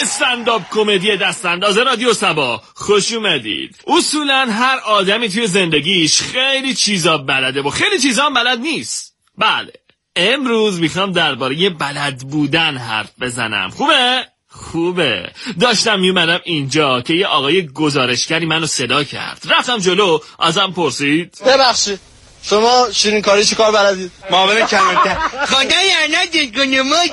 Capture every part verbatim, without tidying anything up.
استندآپ کمدی دستانداز رادیو صبا خوش اومدید. اصولا هر آدمی توی زندگیش خیلی چیزا بلده و خیلی چیزا هم بلد نیست. بله، امروز میخوام درباره بلد بودن حرف بزنم. خوبه؟ خوبه. داشتم میومدم اینجا که یه آقای گزارشگری منو صدا کرد. رفتم جلو، ازم پرسید ببخشید شما شیرین کاری چی کار بلدید؟ معاون کلانتر خدا یعنی کنه ما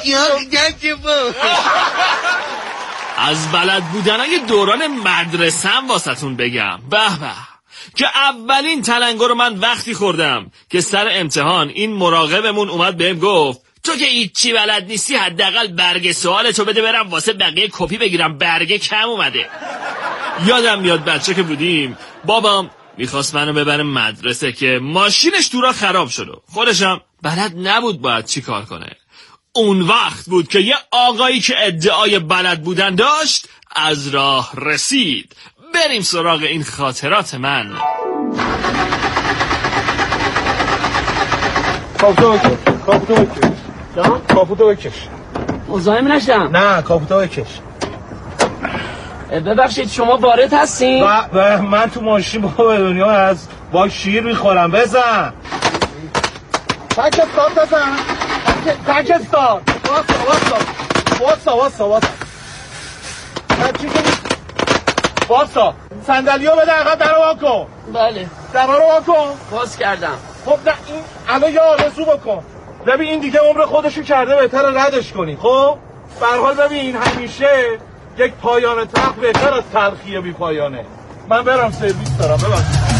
از بلد بودنای دوران مدرسه‌ام واسهتون بگم. به به که اولین تلنگر رو من وقتی خوردم که سر امتحان این مراقبمون اومد بهم گفت تو که هیچی بلد نیستی، حداقل برگ سوالتو بده برم واسه بقیه کپی بگیرم، برگ کم اومده. یادم میاد بچه که بودیم بابام میخواست منو ببره مدرسه که ماشینش تو راه خراب شد و خودشم بلد نبود باید چی کار کنه. اون وقت بود که یه آقایی که ادعای بلد بودن داشت از راه رسید. بریم سراغ این خاطرات من. کاپوتو بکش کاپوتو بکش جان کاپوتو بکش. مزاحم نشدم. نه کاپوتو بکش. ببخشید شما وارد هستین؟ و, و من تو ماشین با به دنیا از با شیر میخورم. بزن تک استار بزن تک استار واسا واسا واسا واسا واسا واسا صندلیو بده عقب درو واکن. بله درو واکن. باز کردم. خب نه این الان یه آرزو بکن. ببین این دیگه عمر خودشو کرده، بهتر ردش کنی. خب به هر حال ببین همیشه یک پایان تلخ بهتر از تلخی بی پایانه. من برم سرویس دارم. ببخشید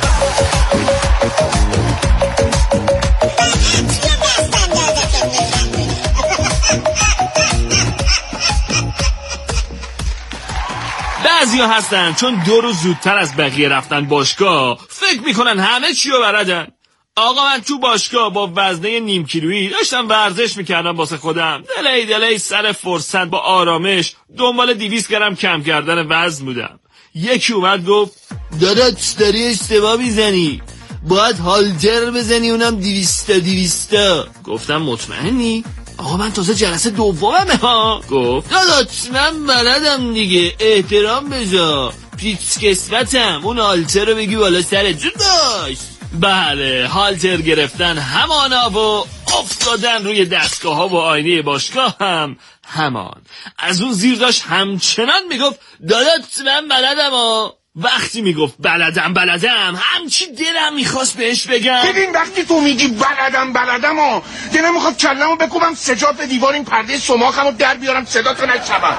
بعضیا هستن چون دو روز زودتر از بقیه رفتن باشگاه فکر میکنن همه چی رو بلدن. آقا من تو باشگاه با وزنه نیم کیلویی داشتم ورزش میکردم واسه خودم. دلی دلی سر فرصت با آرامش دنبال دویست گرم کم کردن وزن بودم. یکی اومد گفت داداش داری اشتباه میزنی، باید هالتر بزنی، اونم دویستا دویستا. گفتم مطمئنی؟ آقا من تازه جلسه دوممه ها. گفت داداش من بلدم دیگه، احترام بذار، پیچ کسوتم، اون هالتر رو بگی بالا سرت جون داشت. بله هالتر گرفتن همانا و افتادن روی دستگاه ها و آینه باشگاه هم همان. از اون زیر داشت همچنان میگفت داداش من بلدم ها. وقتی میگفت بلدم بلدم همچی دلم میخواست بهش بگم ببین وقتی تو میگی بلدم بلدم ها دلم میخواد کلمو بکوبم سجاد به دیوار این پرده سماخمو در بیارم صدا تو نشنوم.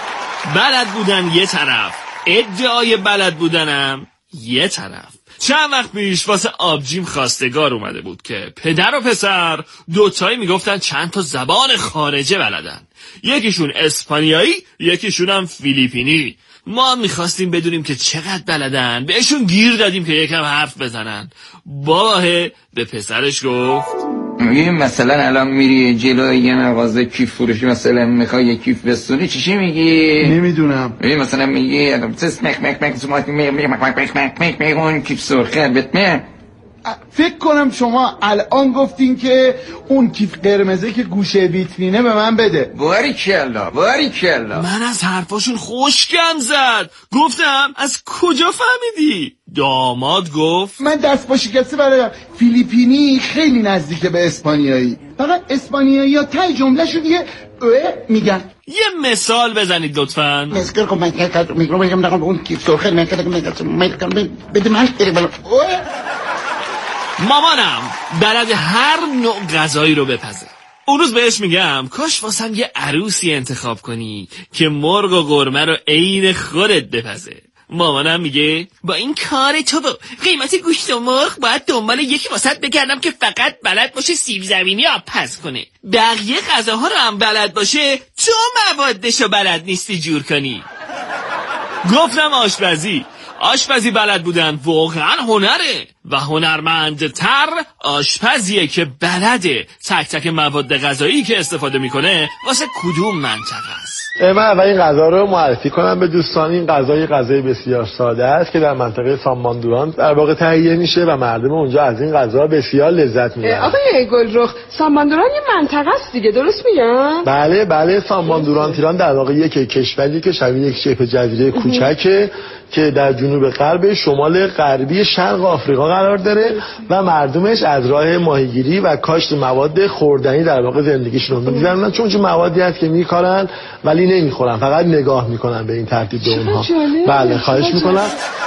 بلد بودن یه طرف، ادعای بلد بودنم یه طرف. چند وقت پیش واسه آبجیم خواستگار اومده بود که پدر و پسر دوتایی میگفتن چند تا زبان خارجه بلدن. یکیشون اسپانیایی، یکیشون هم فیلیپینی. ما میخواستیم بدونیم که چقدر بلدن، بهشون گیر دادیم که یکم حرف بزنن. باباه به پسرش گفت میگی مثلا الان میری جلوی یه مغازه کیف فروشی مثلا میخوای یه کیف بستونی چی میگی؟ نمیدونم. میگی مثلا میگی تس مک مک مک سمات مک مک مک مک مک مک اون کیف سرخه بتمه. فکر کنم شما الان گفتین که اون کیف قرمزه که گوشه ویترینه به من بده. باریکلا باریکلا. من از حرفاشون خوشگم زد. گفتم از کجا فهمیدی؟ داماد گفت من دست با شکسته بلدم. فیلیپینی خیلی نزدیکه به اسپانیایی، فقط اسپانیایی ها تای جمله شو دیگه اوه میگن. یه مثال بزنید لطفاً. مسکر کن من که میگم میگم نگم اون کیف سرخه من که میگم بده من بده بالا. مامانم بلد هر نوع غذایی رو بپزه. اون روز بهش میگم کاش واسم یه عروسی انتخاب کنی که مرغ و قرمه رو عین خودت بپزه. مامانم میگه با این کار تو با قیمت گوشت و مرغ باید دنبال یکی واسط بگردم که فقط بلد باشه سیب زمینی آب پز کنه، بقیه غذاها رو هم بلد باشه، تو موادشو بلد نیستی جور کنی. گفتم آشپزی آشپزی بلد بودن واقعا هنره. و هنرمندتر آشپزیه که بلده تک تک مواد غذایی که استفاده میکنه واسه کدوم منطقه است. من اول این غذا رو معرفی کنم به دوستان. این غذا یه غذای بسیار ساده است که در منطقه ساماندوران در واقع تهیه میشه و مردم اونجا از این غذا بسیار لذت میبرن. آقای گلرخ، ساماندوران یه منطقه است دیگه، درست میگم؟ بله بله، ساماندوران تیران در واقع یک کشوری که شبیه یک شبه جزیره کوچکه که در جنوب غرب شمال غربی شرق آفریقا قرار داره و مردمش از راه ماهیگیری و کاشت مواد خوردنی در واقع زندگیشون رو می‌گذرونن، چون چون موادی هست که می‌کارن ولی نمی‌خورن، فقط نگاه می‌کنن به این ترتیب به اونها. بله خواهش می‌کنم.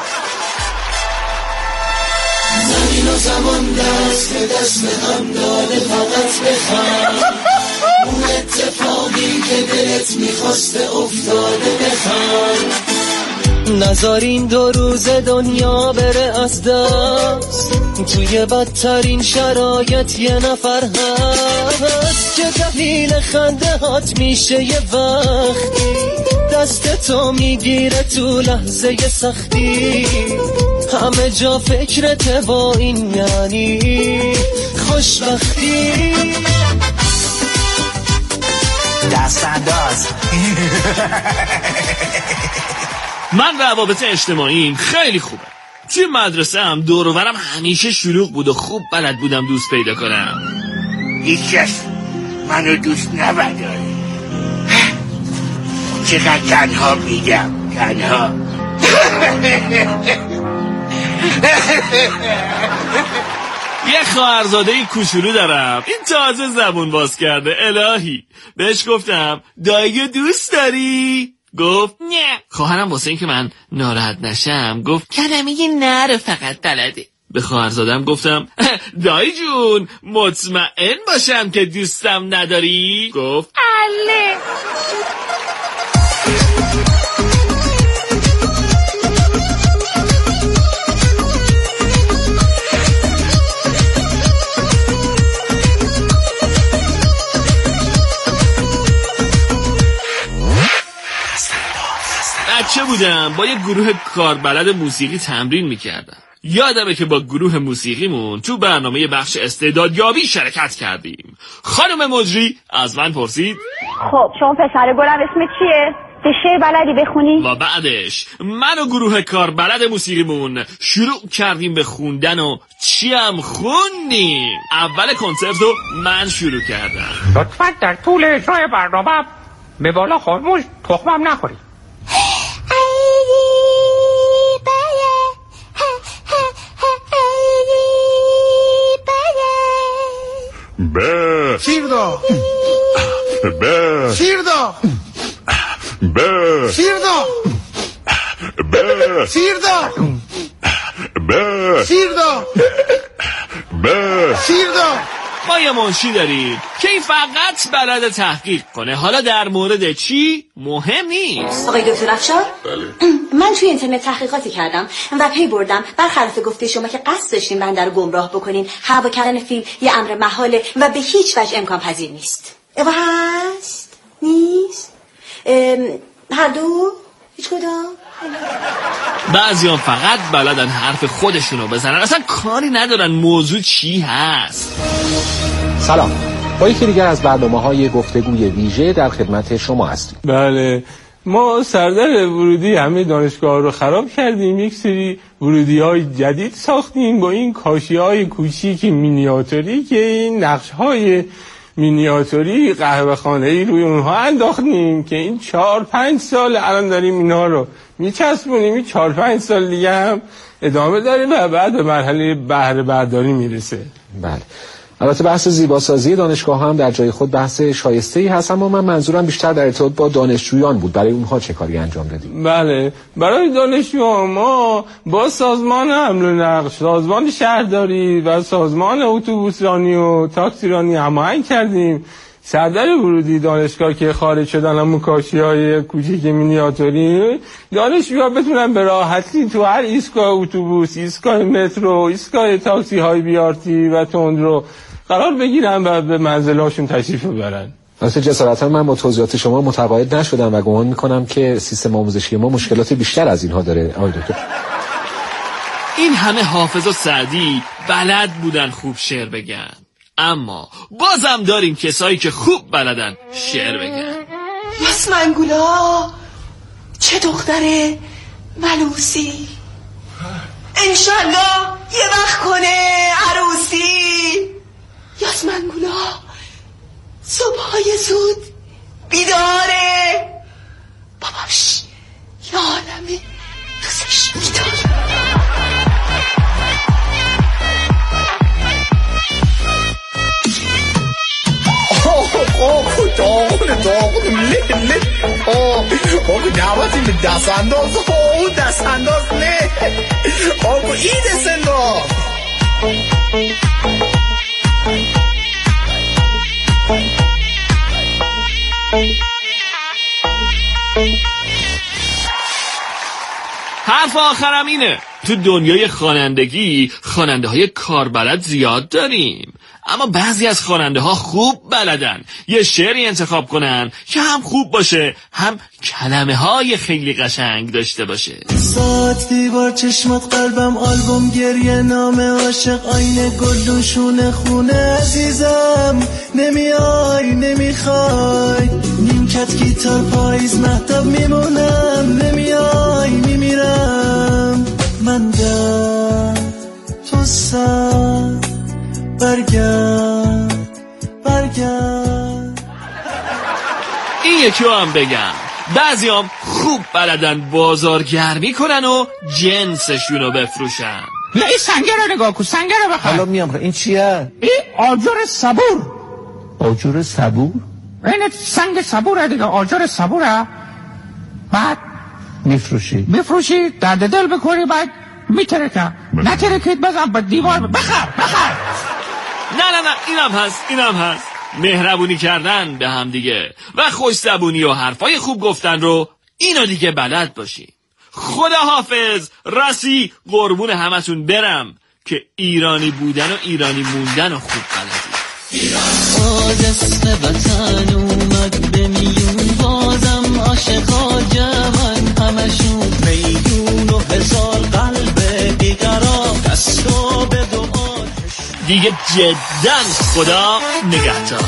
زمین و زمان دست به دست هم داده فقط بخوام اون اتفاقی که دلت می‌خواسته افتاده بخوام نذارین دو روز دنیا بره از دست توی بدترین شرایط یه نفر هست که دلیل خنده هات میشه یه وقتی دست تو میگیره تو لحظه سختی همه جا فکرته با این یعنی خوشبختی دست انداز. من روابط اجتماعیم خیلی خوبه. توی مدرسه هم دور و برم همیشه شلوغ بود و خوب بلد بودم دوست پیدا کنم. هیچ کس منو دوست نداره. چقدر تنها میگم، تنها. یه خواهرزاده کوچولو دارم، این تازه زبون باز کرده. الهی بهش گفتم دایی دوست داری؟ گفت نه. خواهرم واسه این که من ناراحت نشم گفت کلمه نه رو فقط بلده. به خواهرزادم گفتم دایی جون مطمئن باشم که دوستم نداری؟ گفت اله. بچه بودم با یه گروه کاربلد موسیقی تمرین میکردم. یادمه که با گروه موسیقیمون تو برنامه بخش استعدادیابی شرکت کردیم. خانم مجری از من پرسید خب شما پسر گلم اسمت چیه؟ چه شعر بلدی بخونی؟ و بعدش من و گروه کاربلد موسیقیمون شروع کردیم به خوندن و چی هم خوندیم. اول کنسرت رو من شروع کردم. لطفاً در طول اجرای برنامه به بالا خاموش تخمم نخوری. به شیردا به شیردا به شیردا به شیردا به شیردا به شیردا. ما یه منشی داریم که این فقط بلد تحقیق کنه. حالا در مورد چی مهم نیست. آقای دکتر افشار، من توی اینترنت تحقیقاتی کردم و پی بردم برخلاف گفته شما که قصد داشتین بنده رو گمراه بکنین، هوا کردن فیلم یه امر محاله و به هیچ وجه امکان پذیر نیست. و هست نیست هر دو هیچ کدام. بعضی هم فقط بلدن حرف خودشونو بزنن، اصلا کاری ندارن موضوع چی هست. سلام، با یکی دیگر از برنامه‌های گفتگوی ویژه در خدمت شما هستیم. بله، ما سردر ورودی همه دانشگاه رو خراب کردیم، یک سری ورودی‌های جدید ساختیم با این کاشی‌های کوچیک مینیاتوری که این نقش‌های مینیاتوری قهوه‌خانه‌ای روی اونها انداختیم که این چهار پنج سال الان داریم اینا رو میچسبونیم. این چهار پنج سال دیگه هم ادامه داره و بعد به مرحله بهره برداری میرسه. بله، البته بحث زیباسازی دانشگاه هم در جای خود بحث شایسته‌ای هست، اما من منظورم بیشتر در ارتباط با دانشجویان بود. برای اونها چه کاری انجام دادیم؟ بله، برای دانشجویان ما با سازمان حمل و نقل، سازمان شهرداری و سازمان اتوبوسرانی و تاکسیرانی هماهنگ کردیم. سردر ورودی دانشگاه که خارج شدن همون کاشی‌های کوچیک مینیاتوری، دانشجوها بتونن به راحتی تو هر ایستگاه اتوبوس، ایستگاه مترو، ایستگاه تاکسی های بیارتی و تندرو قرار بگیرن و به منزل‌هاشون تشریف ببرن. واسه جسارتا من با توضیحات شما متقاعد نشدم و گمان میکنم که سیستم آموزشی ما مشکلات بیشتر از اینها داره. آقای دکتر این همه حافظ و سعدی بلد بودن خوب شعر بگن، اما بازم داریم کسایی که خوب بلدن شعر بگن. یاسمنگولا چه دختره ملوسی، انشالله یه وقت کنه عروسی. یاسمنگولا صبحای زود بیداره، باباش یه عالمه دوستش میداره. آقا داغونه داغونه له له آقا دعوتی به دست انداز آقا دست انداز له آقا این دست انداز. حرف آخرم اینه، تو دنیای خوانندگی خواننده های کاربلد زیاد داریم، اما بعضی از خواننده ها خوب بلدن یه شعری انتخاب کنن که هم خوب باشه هم کلمه های خیلی قشنگ داشته باشه. ساعت دیوار چشمات قلبم آلبوم گریه نامه عاشق آینه گلوشونه خونه عزیزم نمیای نمیخوای نیمکت گیتار پاییز مهتاب میمونم نمیای میمیرم من در تو سر برگرد برگرد. این یکی رو هم بگم، بعضی هم خوب بلدن بازارگرمی کنن و جنسشون رو بفروشن. نه این سنگه رو نگاه کن، سنگه رو بخواه. حالا میام. این چیه؟ این آجر صبور. آجر صبور؟ این سنگ صبوره دیگه، آجر صبوره. بعد میفروشی میفروشی درد دل بکنی، بعد میترکه نترکید بزن با دیوار بخر بخر. نه نه نه اینم هست اینم هست مهربونی کردن به هم دیگه و خوش‌زبونی و حرفای خوب گفتن رو اینو دیگه بلد باشی. خدا حافظ. راسی قربون همتون برم که ایرانی بودن و ایرانی موندن و خوب بلدی. آدست وطن اومد به میون بازم عاشقا جمن همشون میدون و هزار قلب بیقرار دستا به دعا دیگه جداً خدا نگهدار.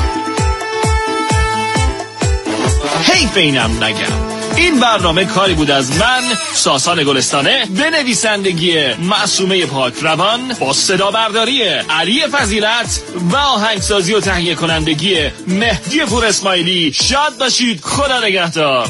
حیف اینم نگم این برنامه کاری بود از من ساسان گلستانه به نویسندگی معصومه پاک روان با صدا برداری علی فضیلت و آهنگسازی و تهیه کنندگی مهدی پور اسماعیلی. شاد باشید. خدا نگهدار.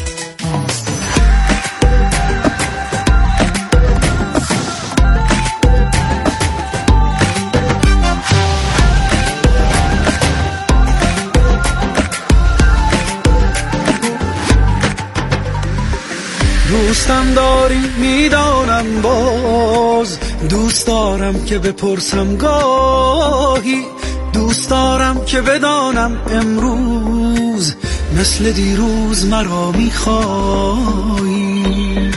دوستم داری میدانم باز دوست دارم که بپرسم گاهی دوست دارم که بدانم امروز مثل دیروز مرا میخوایی.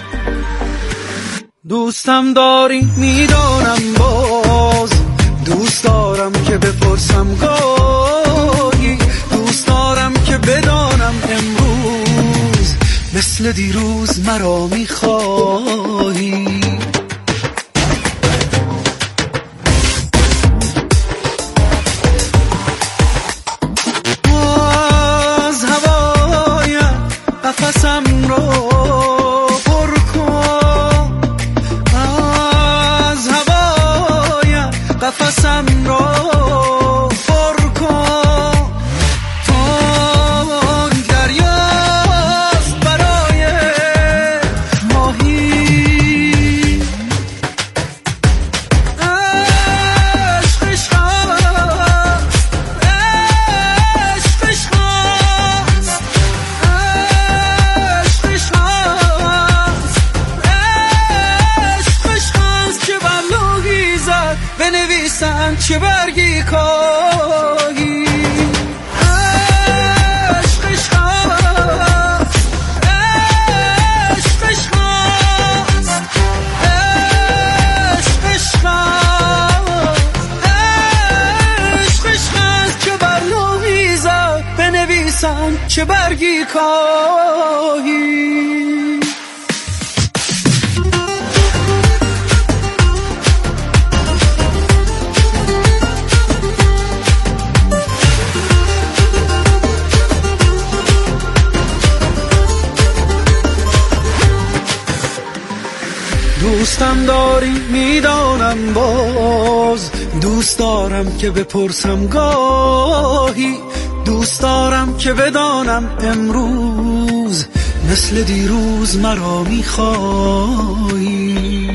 دوستم داری میدانم باز دوست دارم که بپرسم گاهی دوست دارم که بدانم امروز مثل دیروز مرا میخواهی. از هوای قفسم رو پر کن از هوای قفسم رو پر کن تون دریاست برای ماهی عشق عشق است عشق عشق است عشق عشق است عشق عشق است که بر لوحی زد بنویسن چه برگی کاهی. عشق عشق است عشق عشق است عشق عشق است عشق عشق است که بر لوحی زد بنویسن چه برگی کاهی. دوستم داری میدانم، باز دوست دارم که بپرسم گاهی، دوست دارم که بدانم امروز مثل دیروز مرا میخوایی.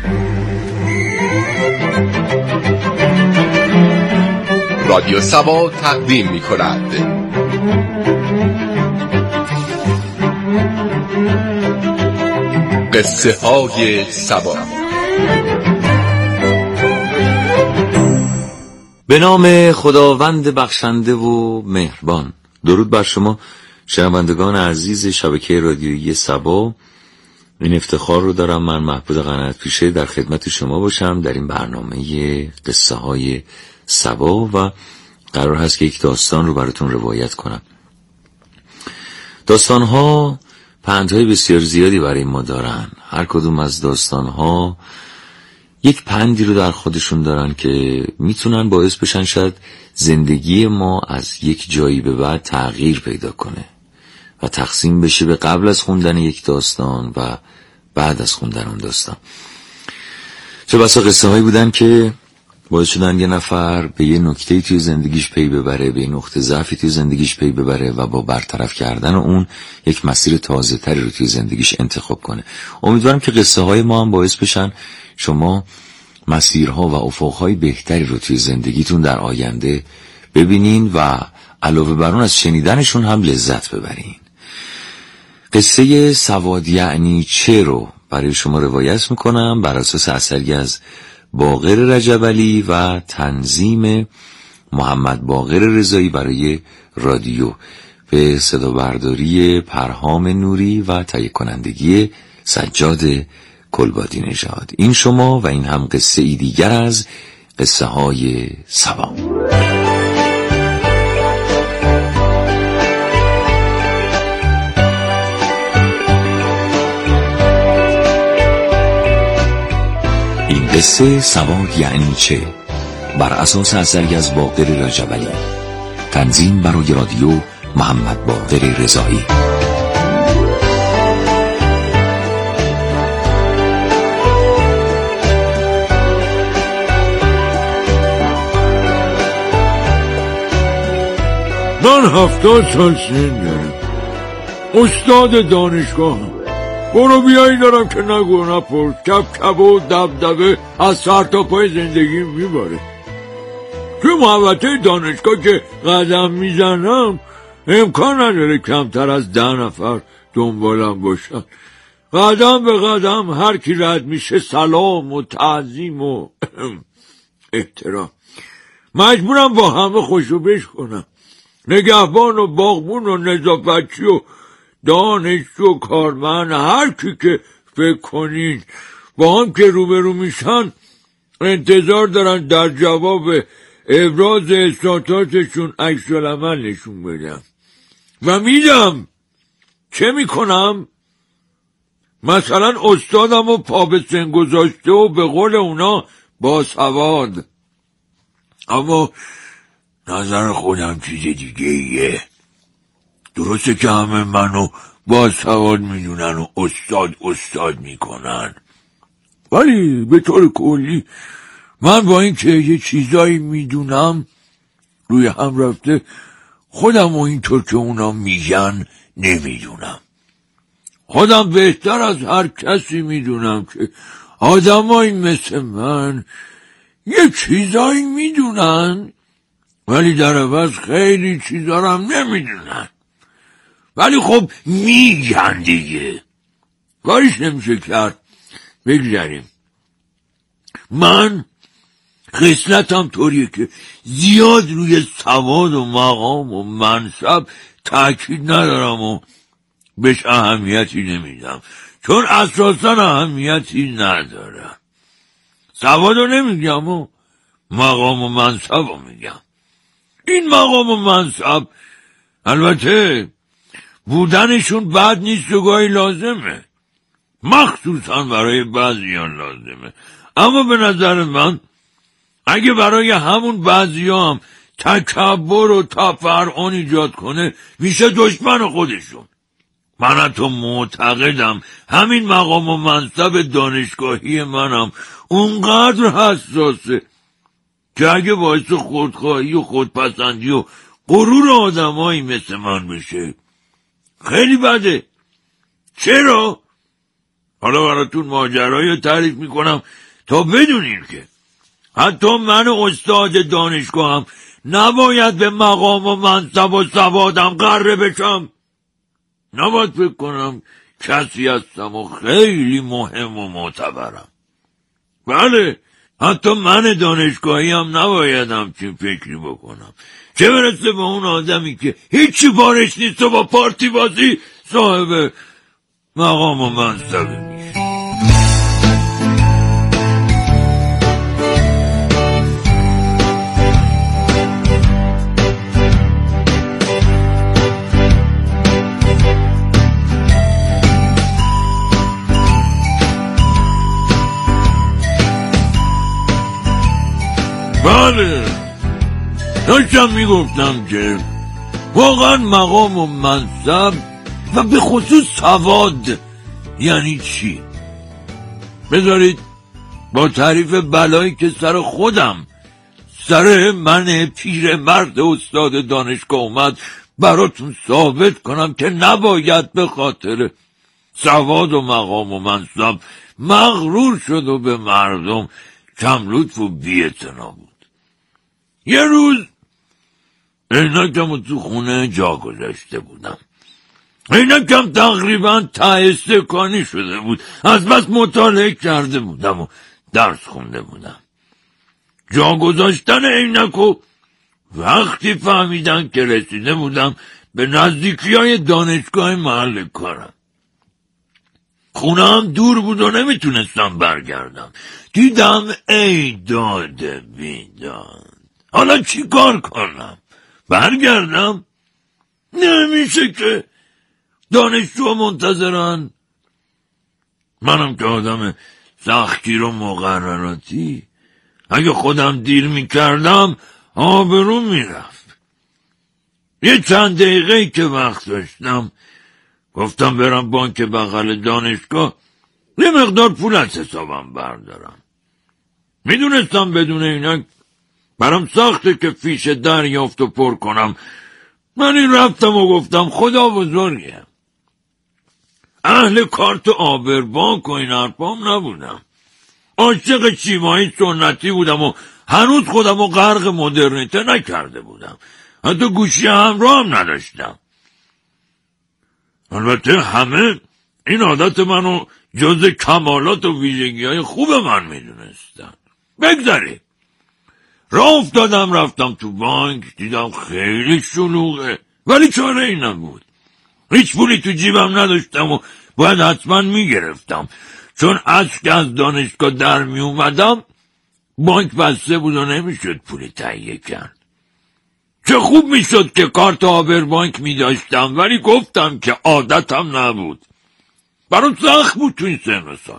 رادیو سبا تقدیم می‌کند قصه های سبا. به نام خداوند بخشنده و مهربان. درود بر شما شنوندگان عزیز شبکه رادیویی سبا. این افتخار رو دارم من محمود قنات پیشه در خدمت شما باشم در این برنامه قصه های سبا و قرار هست که یک داستان رو براتون روایت کنم. داستان ها پندهای بسیار زیادی برای ما دارن. هر کدوم از داستان ها یک پندی رو در خودشون دارن که میتونن باعث بشن شاید زندگی ما از یک جایی به بعد تغییر پیدا کنه و تقسیم بشه به قبل از خوندن یک داستان و بعد از خوندن اون داستان. چه بسا قصه هایی بودن که باعث شدن یه نفر به یه نکته‌ای توی زندگیش پی ببره، به یه نقطه ضعفی توی زندگیش پی ببره و با برطرف کردن اون یک مسیر تازه تری رو توی زندگیش انتخاب کنه. امیدوارم که قصه های ما هم باعث بشن شما مسیرها و افقهای بهتری رو توی زندگیتون در آینده ببینین و علاوه بر اون از شنیدنشون هم لذت ببرین. قصه سواد یعنی چه رو برای شما روایت میکنم بر اساس اثری از باقر رجبعلی و تنظیم محمد باقر رضایی برای رادیو به صدا برداری پرهام نوری و تهیه کنندگی سجاد کلبادی نژاد. این شما و این هم قصه ای دیگر از قصه های سبا. این قصه سواد یعنی چه بر اساس اثری از باقر رجبعلی، تنظیم برای رادیو محمد باقر رضایی. من هفتاد سال سن دارم، استاد دانشگاهم. برو بیایی دارم که نگو نپرس، کپ کپ و دبدبه از سر تا پای زندگی میباره. توی محوطه دانشگاه که قدم میزنم امکان نداره کمتر از ده نفر دنبالم باشن. قدم به قدم هر کی رد میشه سلام و تعظیم و احترام. مجبورم با همه خوشوبش کنم. نگهبان و باغبون و نظافتچی و دانشجو و کارمند، هر کی که فکر کنین با هم که روبرو میشن انتظار دارن در جواب ابراز احساساتشون عکس العمل نشون بدم و میدم. چه میکنم؟ مثلا استادم و پا به سن گذاشته و به قول اونا باسواد، اما نظر خودم چیز دیگه ایه. درسته که همه منو باسواد میدونن و استاد استاد میکنن، ولی به طور کلی من با این که یه چیزایی میدونم روی هم رفته خودم و اینطور که اونا میگن نمیدونم. خودم بهتر از هر کسی میدونم که آدمایی مثل من یه چیزایی میدونن ولی در عوض خیلی چیزا رو هم نمیدونن، ولی خب میگن دیگه، کاریش نمیشه کرد. بگذاریم. من خصلتم طوریه که زیاد روی سواد و مقام و منصب تأکید ندارم و بهش اهمیتی نمیدم، چون اساسا اهمیتی ندارم. سوادو نمیگم و مقام و منصبو میگم. این مقام و منصب البته بودنشون بد نیست و گاهی لازمه، مخصوصا برای بعضیان لازمه، اما به نظر من اگه برای همون بعضیا هم تکبر و تفرعن ایجاد کنه میشه دشمن خودشون. من حتی معتقدم همین مقام و منصب دانشگاهی منم اونقدر حساسه که اگه باعث خودخواهی و خودپسندی و غرور آدمایی مثل من بشه خیلی بده. چرا؟ حالا براتون ماجرایی تعریف میکنم تا بدونین که حتی من استاد دانشگاهم نباید به مقام و منصب و سوادم غره بشم. نباید فکر کنم کسی هستم و خیلی مهم و معتبرم. بله، حتی من دانشگاهی هم نباید همچین فکری بکنم، چه برسه به اون آدمی که هیچی بارش نیست و با پارتی بازی صاحب مقام و منصب میشه. بله، داشتم میگفتم که واقعا مقام و منصب و به خصوص سواد یعنی چی؟ بذارید با تعریف بلایی که سر خودم سر من پیر مرد استاد دانشگاه اومد براتون ثابت کنم که نباید به خاطر سواد و مقام و منصب مغرور شد و به مردم کم لطف و بی‌اعتنا بود. یه روز عینکم تو خونه جا گذاشته بودم. عینکم تقریبا ته استکانی شده بود، از بس مطالعه کرده بودم و درس خونده بودم. جا گذاشتن عینکو وقتی فهمیدم که رسیده بودم به نزدیکی های دانشگاه محل کارم. خونه هم دور بود و نمیتونستم برگردم. دیدم ای داده بیداد، حالا چی کار کنم؟ برگردم؟ نمیشه که دانشجو منتظرن. منم که آدم سختگیر و مقرراتی، اگه خودم دیر میکردم آبرو میرفت. یه چند دقیقه که وقت داشتم گفتم برم بانک بغل دانشگاه یه مقدار پول از حسابم بردارم. میدونستم بدون اینا برام سخته که فیش دریافت و پر کنم. من این رفتم و گفتم خدا بزرگه، اهل کارت آبربانک و این حرفام نبودم. عاشق شیوه‌های سنتی بودم و هنوز خودم رو غرق مدرنیته نکرده بودم. حتی گوشی همراه هم نداشتم. البته همه این عادت منو جز کمالات و ویژگی‌های خوب من میدونستن. بگذاریم. راه افتادم رفتم تو بانک، دیدم خیلی شلوغه، ولی چاره ای نبود. هیچ پولی تو جیبم نداشتم و باید حتما میگرفتم، چون از که از دانشگاه در می اومدم بانک بسته بود و نمیشد پولی تهیه کرد. چه خوب میشد که کارت آبربانک می داشتم، ولی گفتم که عادتم نبود. برام سخت بود تو این سن و سال.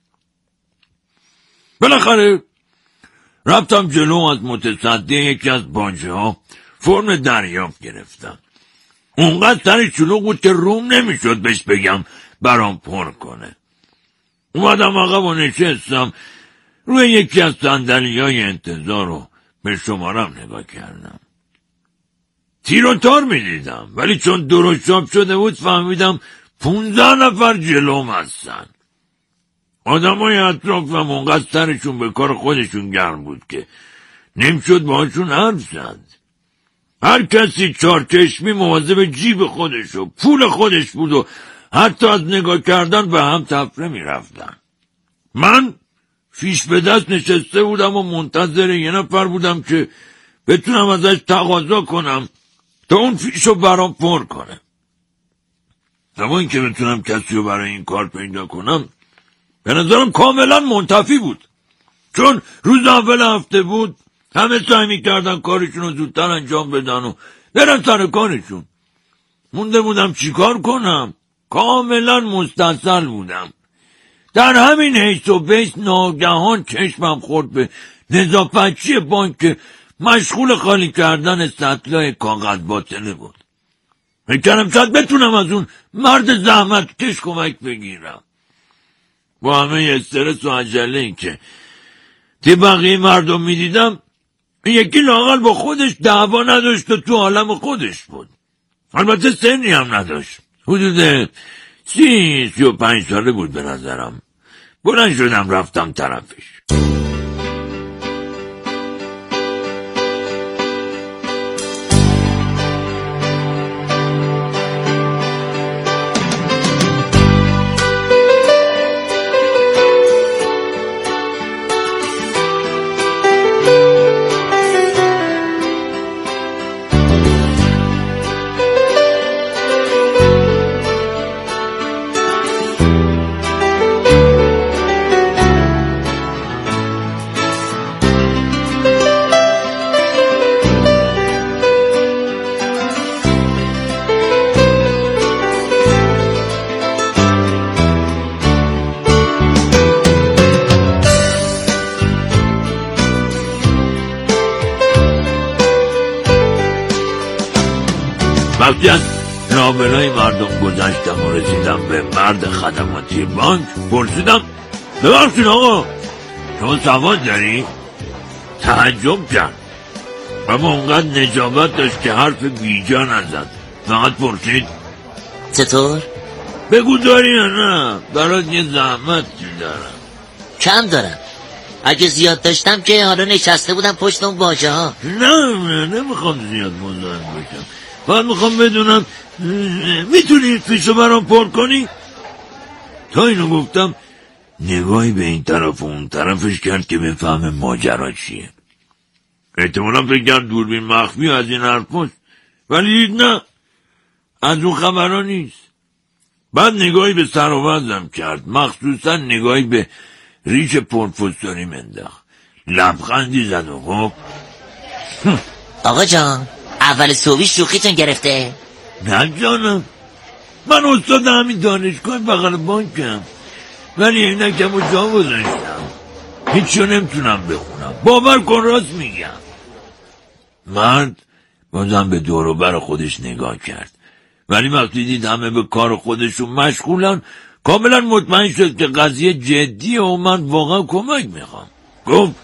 بالاخره رفتم جلو، از متصدی یکی از بانجه ها فرم دریافت گرفتم. اونقدر سرش شلوغ بود که روم نمیشد بهش بگم برام پر کنه. اومدم عقب و نشستم روی یکی از صندلی‌های انتظار و به شمارم نگاه کردم. تیر و تار میدیدم، ولی چون درست چاپ شده بود فهمیدم پونزده نفر جلوم هستن. آدمای اطرافم اونقدر سرشون به کار خودشون گرم بود که نمیشد باهاشون حرف زد. هر کسی چارچشمی مواظب جیب خودش و پول خودش بود و حتی از نگاه کردن به هم تفره میرفتن. من فیش به دست نشسته بودم و منتظر یه نفر بودم که بتونم ازش تقاضا کنم تا اون فیشو برام پر کنه. اما این که بتونم کسی رو برای این کار پیدا کنم به نظرم کاملا منتفی بود، چون روز اول هفته بود همه سعی میکردن کارشون رو زودتر انجام بدن و برن سر کارشون. مونده بودم چی کار کنم؟ کاملا مستصل بودم. در همین حیث و بیس ناگهان چشمم خورد به نظافتچی بانک که مشغول خالی کردن سطلای کاغذ باطله بود. میکنم شاید بتونم از اون مرد زحمت کش کمک بگیرم. با همه استرس و عجله این که تی بقیه مردم میدیدم، این یکی لااقل با خودش دعوا نداشت و تو عالم خودش بود. البته سنی هم نداشت، حدود سی سی و پنج ساله بود به نظرم. بلند شدم رفتم طرفش. وقتی از لابلای مردم گذشتم و رسیدم به مرد خدماتی بانک، پرسیدم ببخشید آقا شما سواد داری؟ تعجب کرد، اما اونقدر نجابت داشت که حرف بیجا نزد. فقط پرسید چطور؟ بگو داری یا نه، برات یه زحمت دارم. کم دارم، اگه زیاد داشتم که حالا نشسته بودم پشت اون باجه ها. نه نه نمیخوام زیاد مزاحم بشم، فقط میخوام بدونم میتونی فیشو برام پر کنی؟ تا اینو گفتم نگاهی به این طرف و اون طرفش کرد که بفهم ماجرا چیه. احتمالا فکر کرد دوربین مخفی از این حرفاست، ولی دید نه، از اون خبرها نیست. بعد نگاهی به سر و وضعم کرد، مخصوصا نگاهی به ریش پرفستانی منداخت، لبخندی زد و گفت آقا جان اول صبحی شوخیتون گرفته؟ نه جانم، من استاد همین دانشگاه بغل بانکم، ولی عینکمو جا گذاشتم، هیچو نمیتونم بخونم. باور کن راست میگم. مرد بازم به دور و بر خودش نگاه کرد، ولی وقتی دید همه به کار خودشون مشغولن کاملا مطمئن شد که قضیه جدیه و من واقعا کمک میخوام. گفت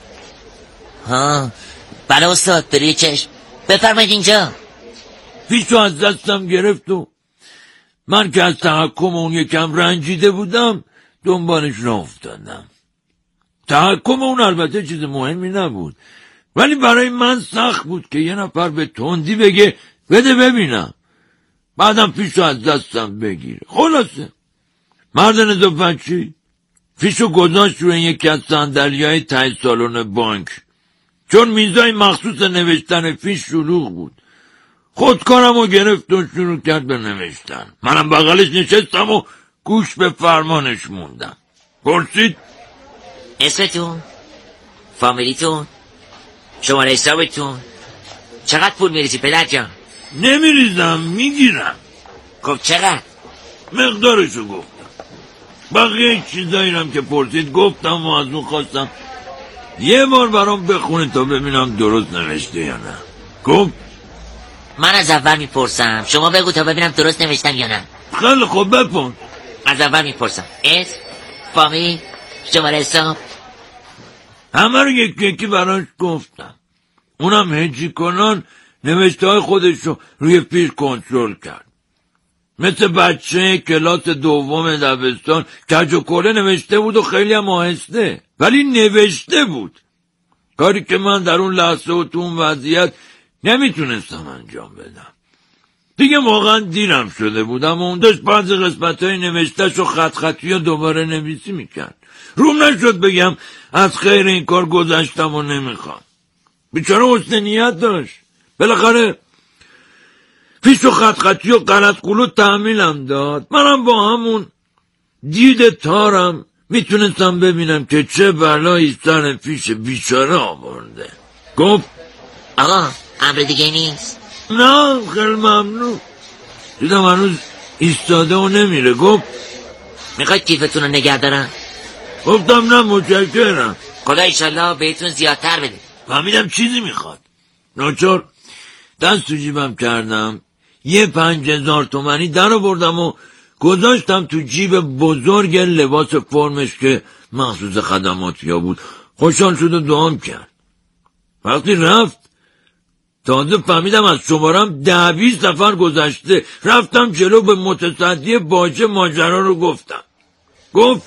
ها بله استاد، بروی چشم، بفرمایید اینجا. پیشو از دستم گرفت و من که از تحکم اون یکم رنجیده بودم دنبالش را افتادم. تحکم اون البته چیز مهمی نبود، ولی برای من سخت بود که یه نفر به تندی بگه بده ببینم، بعدم پیشو از دستم بگیره. خلاصه مرد نظافتچی پیشو گذاشت روی یکی از صندلی‌های ته سالن بانک، چون میزای مخصوص نوشتن فیش شلوغ بود. خودکارم رو گرفت و شروع کرد به نوشتن. منم بغلش نشستم و گوش به فرمانش موندم. پرسید اسمتون؟ فامیلیتون؟ شماره حسابتون؟ چقدر پول میریزی پدر جان؟ نمیریزم، میگیرم. خب چقدر؟ مقدارشو گفتم. بقیه چیزایی هم که پرسید گفتم و از اون خواستم یه بار برام بخونه تا ببینم درست نوشته یا نه. گفت من از اول میپرسم، شما بگو تا ببینم درست نوشتم یا نه. خیلی خوب بپن. از اول میپرسم، اسم، فامیل، شماره حساب. همه رو یکی یکی براش گفتم. اونم هجی کنان نوشته های خودش رو روی فیش کنترل کرد، مثل بچه کلاس دوم دبستان کج و کوله نوشته بود و خیلی هم آهسته، ولی نوشته بود، کاری که من در اون لحظه و تو اون وضعیت نمیتونستم انجام بدم. دیگه واقعا دیرم شده بودم و اون داشت بعضی قسمت های نوشتهش و خط خطی و دوباره نویسی میکرد. روم نشد بگم از خیر این کار گذشتم و نمیخوام. بیچاره حسن نیت داشت، بالاخره فیش و خط خطی و غلط قلو تحمیلم داد. منم با همون دید تارم میتونستم ببینم که چه بلایی سر فیش بیچاره آورده. گفت آقا امر دیگه نیست؟ نه خیلی ممنون. دیدم هنوز ایستاده و نمیره. گفت میخواید کیفتون رو نگه دارم؟ گفتم نه متشکرم. خدا ایشالله بهتون زیادتر بده. فهمیدم چیزی میخواد. ناچار دست تو جیبم کردم، یه پنج هزار تومنی در آوردم و گذاشتم تو جیب بزرگ لباس فرمش که مخصوص خدماتیا بود. خوشحال شد و دعام کرد. وقتی رفت تازه فهمیدم از شمارم ده بیست سفر گذشته. رفتم جلو به متصدی باجه ماجرا رو گفتم. گفت